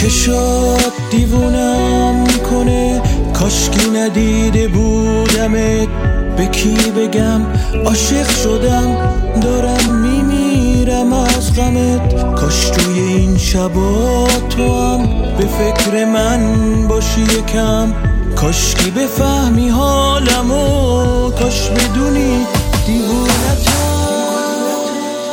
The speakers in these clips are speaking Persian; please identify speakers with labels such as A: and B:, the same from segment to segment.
A: چشات دیوونم کنه، کاشکی ندیده بودمت. به کی بگم عاشق شدم، دارم میمیرم از غمت. کاش توی این شبا تو هم به فکر من باشی یکم، کاشکی بفهمی حالمو، کاش بدونی دیوونتم.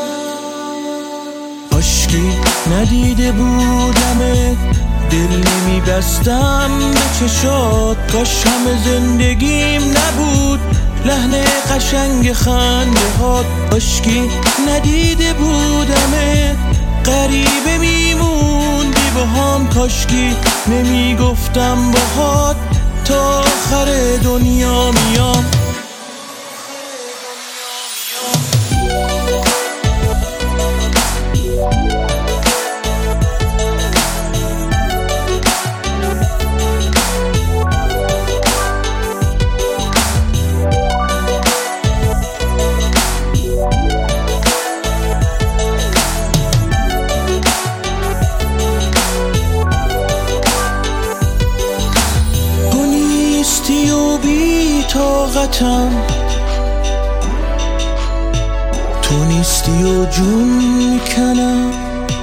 A: کاشکی ندیده بودمت، دل نمیبستم به چشات. کاش همه زندگیم نبود لحن قشنگ خنده هات. کاشکی ندیده بودمت، غریبه میموندی با هم. کاشکی نمیگفتم باهات تا آخر دنیا میام. طاقتم تو نیستی و جون میکنم.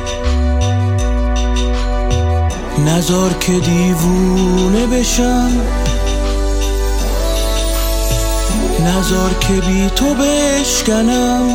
A: نذار که دیوونه بشم، نذار که بی تو بشکنم.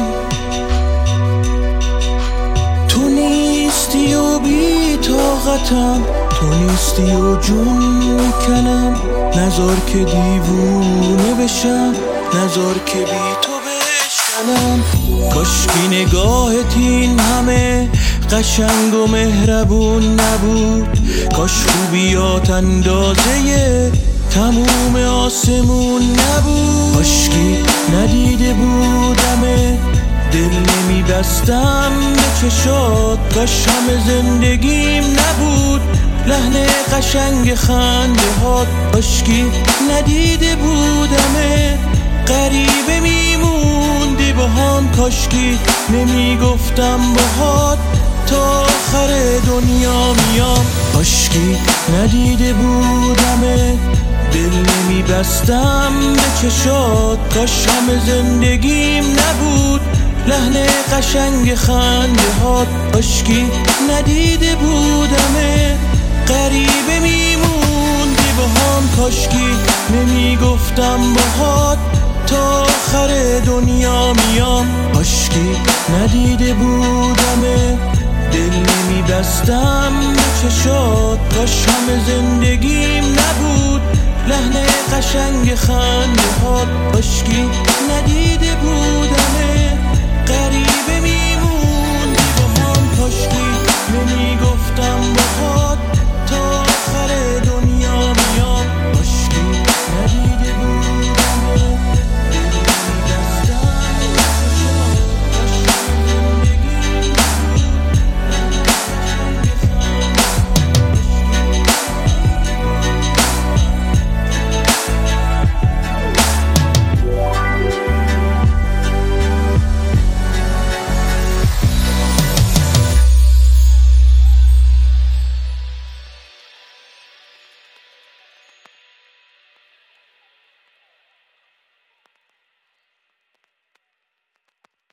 A: تو نیستی و بی طاقتم، تو نیستی و جون میکنم. نذار که دیوونه بشم، نذار که بی تو بشکنم. کاشکی نگاهت این همه قشنگ و مهربون نبود، کاش خوبیات اندازه تموم آسمون نبود. کاشکی ندیده بودمت، دل نمیبستم به چشات. کاش همه زندگیم نبود لحن قشنگ خنده هات. کاشکی ندیده بودمت، غریبه میموندی با هم. کاشکی نمیگفتم باهات تا آخر دنیا میام. کاشکی ندیده بودمت، دل نمیبستم به چشات. کاش همه زندگیم نبود لحن قشنگ خنده هات. کاشکی ندیده بودمت، غریبه میموندی با هم. کاشکی نمیگفتم باهات تا آخر دنیا میام. کاشکی ندیده بودمت، دل نمیبستم به چشات. کاش همه زندگیم نبود لحن قشنگ خنده هات. کاشکی ندیده بودمت، غریبه